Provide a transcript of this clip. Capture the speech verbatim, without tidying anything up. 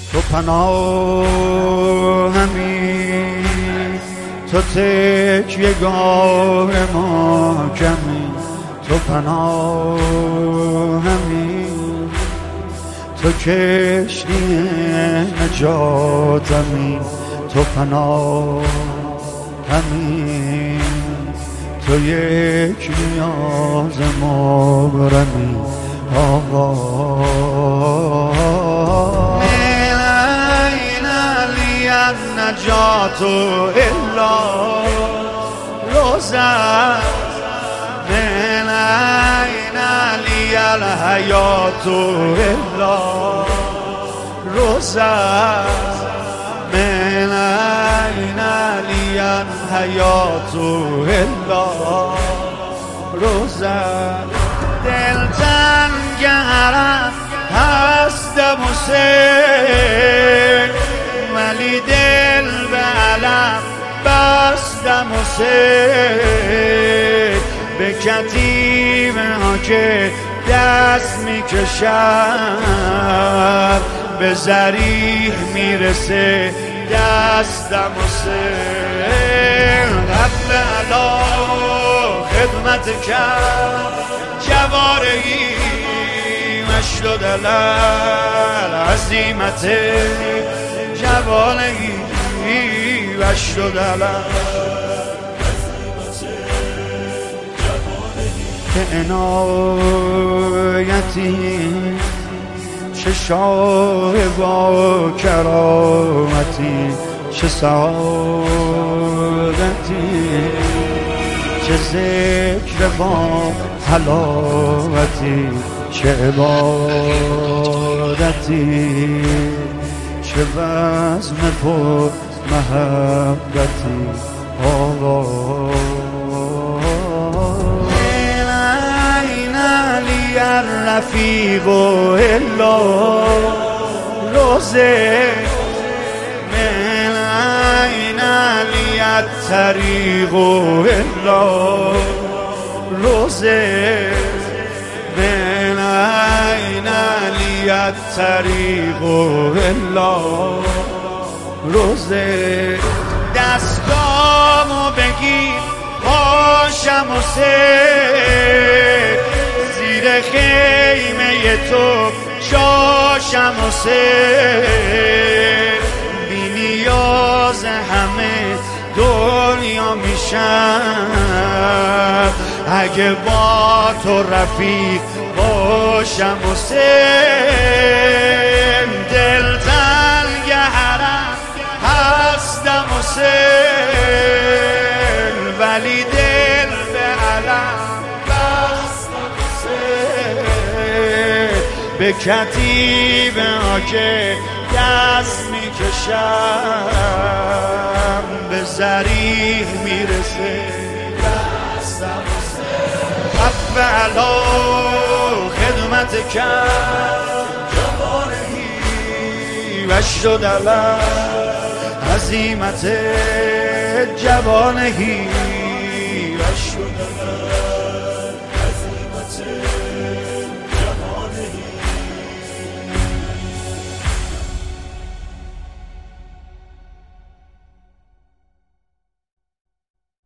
تو پناهمی، تو تکیه‌گاه محکمی، تو پناهمی، تو کشتی نجاتمی، تو پناهمی، تو یک نیاز مبرمی آقا. النجات الا روزه من این علی الحیات الا روزه من این علی الحیات الا روزه. دل تنگرم هستم و سه، ولی دل به علم بستم و سه، به کتیبه ها که دست میکشم، به ذریح میرسه دستم و سه. رب علا خدمت کرد جوارهی مشدود علل عظیمت جوانهی مشدود علل که عنایتی چه شاه با کرامتی، چه سعادتی، چه ذکر با حلاوتی، چه عبادتی، چه بزم پر محبتی آقا. این علی الرفیق الا روزه من این علی الطریق الا روزه من این علی الطریق الا روزه. دستامو بگیر پاشم و سه، زیر خیمه تو شاشم و سه، بی نیاز همه دنیا میشم، اگه با تو رفیق باشم و سه. دل تنگ حرم هستم و سه، ولی دل به علم بستم و سه، به کتیبه ها که دست میکشم، به ذریح میرسه دستم و سه. رب علا خدمت کرد جوانهی مشدود علل عظیمت جوانهی